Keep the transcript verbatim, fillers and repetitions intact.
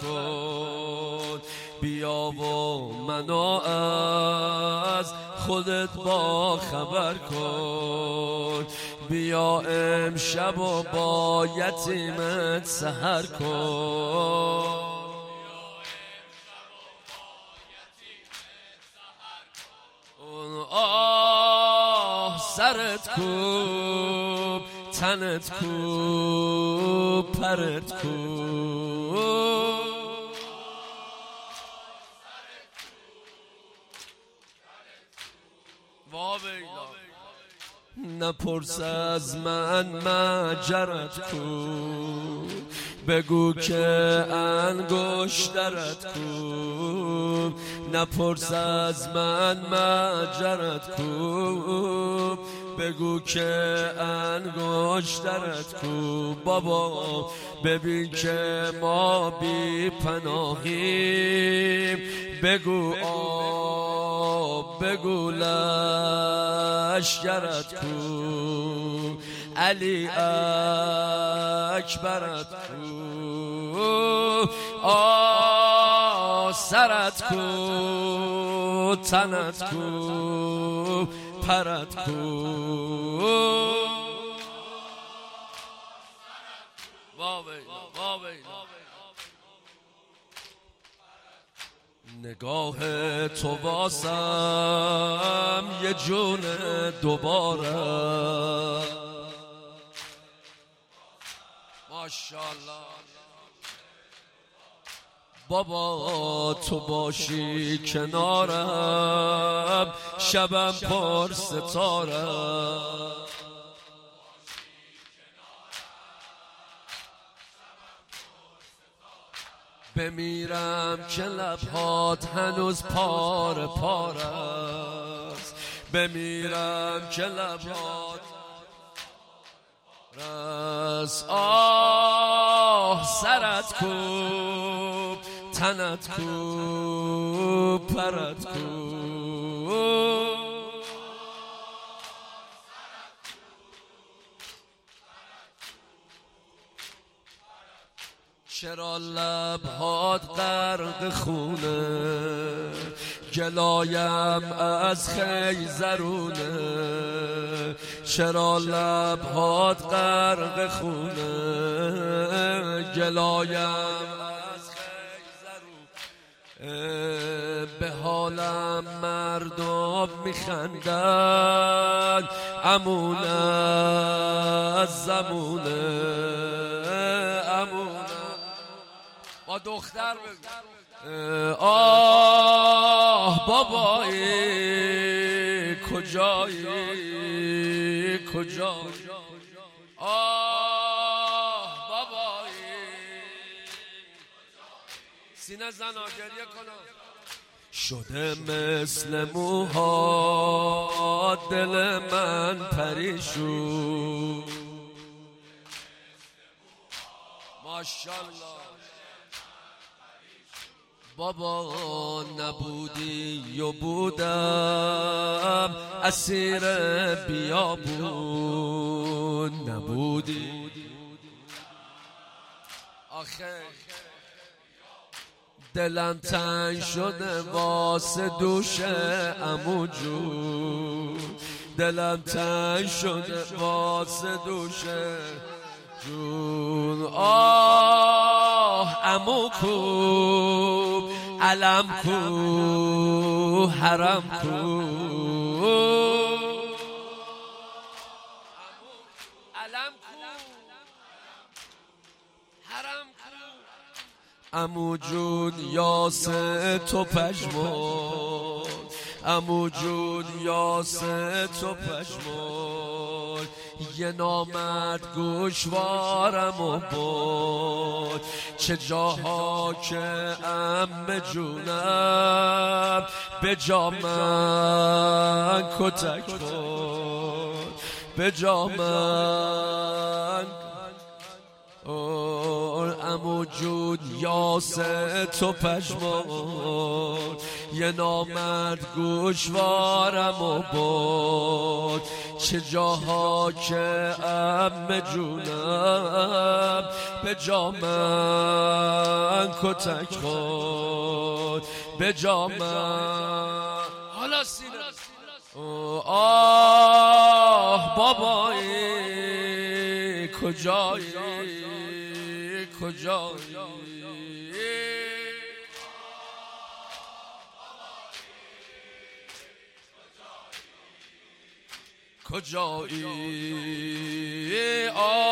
کن، بیا و منو از خودت با خبر کن، بیا امشب و با یتیمت سحر کن. آه سرت کوب، تنت کوب، پرت کوب. نپرس از من مجرت کو، بگو که انگشترت کو. نپرس از من مجرت کو، بگو که انگشترت کو. بابا ببین که ما بی پناهیم، بگو آب، بگو لشکرت کو، علی اکبرت کو. آه سرت کو، تنت کو، پرت کو. نگاه تو واسم یه جون دوباره، ماشاءالله. بابا تو باشی کنارم، شبم پر ستاره. بمیرم که لبهات هنوز پاره پاره است، بمیرم که لبهات رس. آه سرت کوب، تنت کوب، پرت کوب. چرا لبهات غرق خونه، گلایم از خیزرونه. چرا لبهات غرق خونه، گلایم از خیزرونه. به حالم مردم میخندن، امون از زمونه، امون. با دختر بگو آه بابایی کجایی، کجایی. آه بابایی سینه زن آگریه کنم. شده مثل موها دل من پریشون، ماشاءالله. بابا نبودی و بودم اسیر بیابون، نبودی آخه دلم تنگ شده واسه دوش عمو جون، دلم تنگ شده واسه دوش جون. آه عمو کو، علم کو، حرم کو. علم کو، حرم کو. عمو جون یاسه تو پژمرد، عمو جون یاسه تو پژمرد. یه نامرد گوشوارم و بود، چه جاها که عمه جونم به جا من کتک بود، به جا من عمو جون یاسه تو پشمان، یه نامرد گوشوارم و برد، چه جاها که عمه جونم به جا من کتک خورد، به جا من. حالا سینه آه بابایی کجایی کجایی کجایی آه